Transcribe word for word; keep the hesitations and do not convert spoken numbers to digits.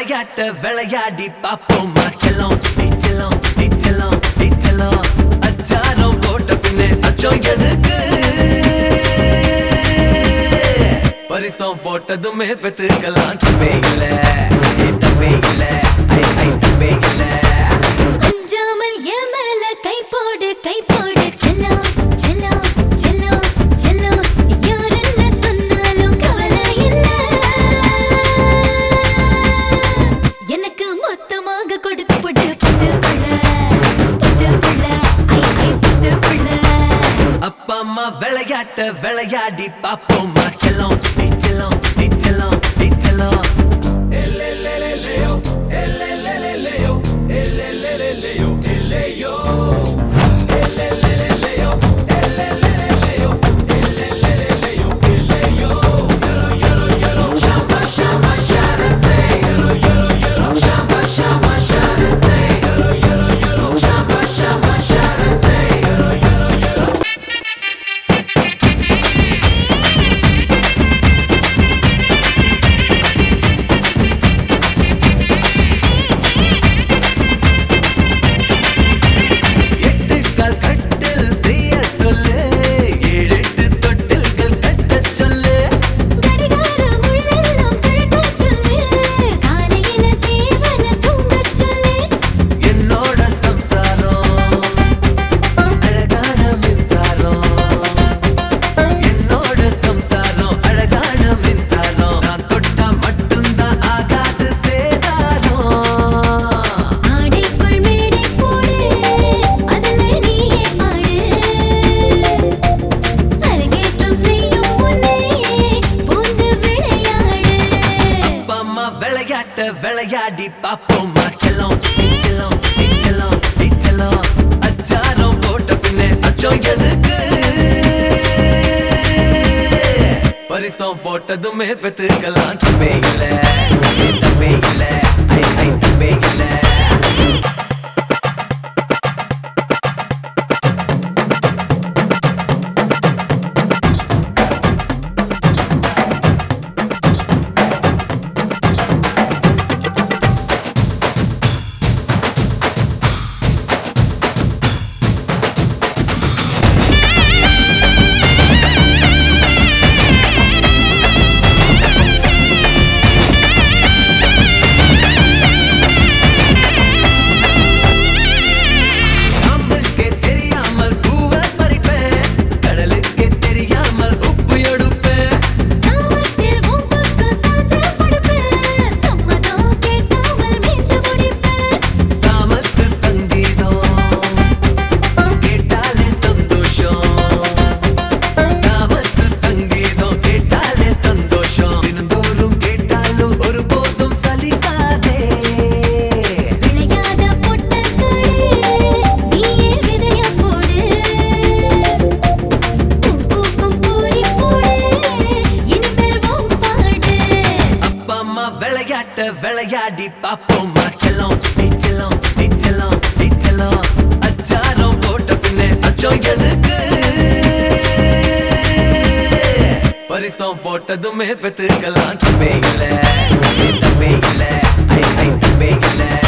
விளையாட்ட விளையாடி பாப்போமா செல்லம் நீச்சலம் நீச்சலம் நீச்சலம் அச்சாரம் போட்ட பின்னே அச்சம் எதுக்கு பரிசம் போட்டதுமே பெத்துக்கலாம் தப்பே இல்ல தப்பே இல்ல ஐ ஐ தப்பே இல்ல அஞ்சாமல் என் மேல கை போடு கை போடு செல்லம் செல்லம் செல்லம் செல்லம் யார் என்ன சொன்னாலும் கவலை இல்ல எனக்கு மொத்தமாக கொடுத்து போட்டு பத்துக்குள்ள பத்துக்குள்ள ஐ ஐ பத்துக்குள்ள அப்பா அம்மா விளையாட்ட விளையாடி பாப்போமா செல்லம் நீச்சலம் நீச்சலம் நீச்சலம் எல்லேலேலேயோ எல்லேலேலேயோ எல்லேலேலேயோ எல்லேயோ எல்லேலேலேயோ எல்லேலேலேயோ எல்லேலேலேயோ எல்லேயோ yellow yellow yellow shamba shamba shara say yellow yellow yellow shamba shamba shara say yellow yellow yellow shamba shamba shara say yellow yellow yellow விளையாடி பாப்போமா செல்லம் நீச்சலம் நீச்சலம் நீச்சலம் அச்சாரம் போட்ட பின்னே அச்சம் எதுக்கு பரிசம் போட்டதுமே பெத்துக்கலாம் தப்பே இல்ல தப்பே இல்ல ஐ ஐ தப்பே இல்ல விளையாட்ட விளையாடி பாப்போமா செல்லம் நீச்சலம் நீச்சலம் நீச்சலம் அச்சாரம் போட்ட பின்னே அச்சம் எதுக்கு பரிசம் போட்டதுமே பெத்துக்கலாம் தப்பே இல்ல தப்பே இல்ல ஐ ஐ தப்பே இல்ல